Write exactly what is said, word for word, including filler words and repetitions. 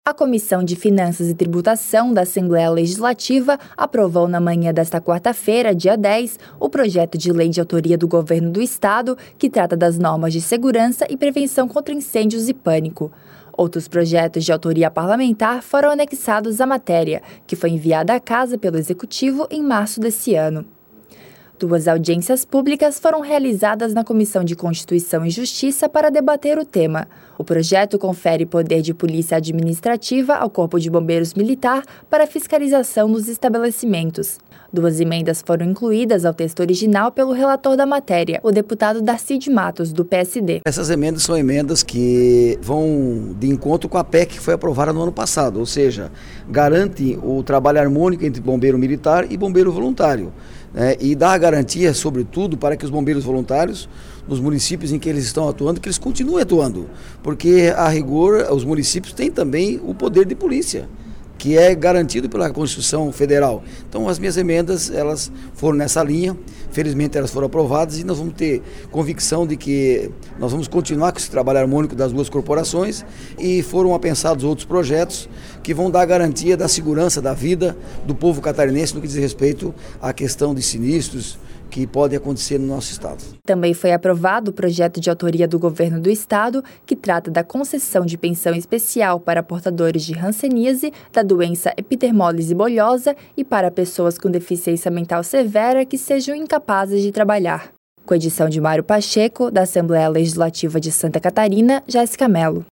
A Comissão de Finanças e Tributação da Assembleia Legislativa aprovou na manhã desta quarta-feira, dia dez, o projeto de lei de autoria do Governo do Estado, que trata das normas de segurança e prevenção contra incêndios e pânico. Outros projetos de autoria parlamentar foram anexados à matéria, que foi enviada à Casa pelo Executivo em março desse ano. Duas audiências públicas foram realizadas na Comissão de Constituição e Justiça para debater o tema. O projeto confere poder de polícia administrativa ao Corpo de Bombeiros Militar para fiscalização nos estabelecimentos. Duas emendas foram incluídas ao texto original pelo relator da matéria, o deputado Darcy de Matos, do P S D. Essas emendas são emendas que vão de encontro com a P E C que foi aprovada no ano passado, ou seja, garante o trabalho harmônico entre bombeiro militar e bombeiro voluntário. Né, e dá a garantia, sobretudo, para que os bombeiros voluntários, nos municípios em que eles estão atuando, que eles continuem atuando, porque, a rigor, os municípios têm também o poder de polícia, que é garantido pela Constituição Federal. Então, as minhas emendas, elas foram nessa linha, felizmente elas foram aprovadas e nós vamos ter convicção de que nós vamos continuar com esse trabalho harmônico das duas corporações e foram apensados outros projetos que vão dar garantia da segurança da vida do povo catarinense no que diz respeito à questão de sinistros que podem acontecer no nosso estado. Também foi aprovado o projeto de autoria do Governo do Estado, que trata da concessão de pensão especial para portadores de hanseníase, da doença epidermólise bulhosa e para pessoas com deficiência mental severa que sejam incapazes de trabalhar. Com edição de Mário Pacheco, da Assembleia Legislativa de Santa Catarina, Jéssica Mello.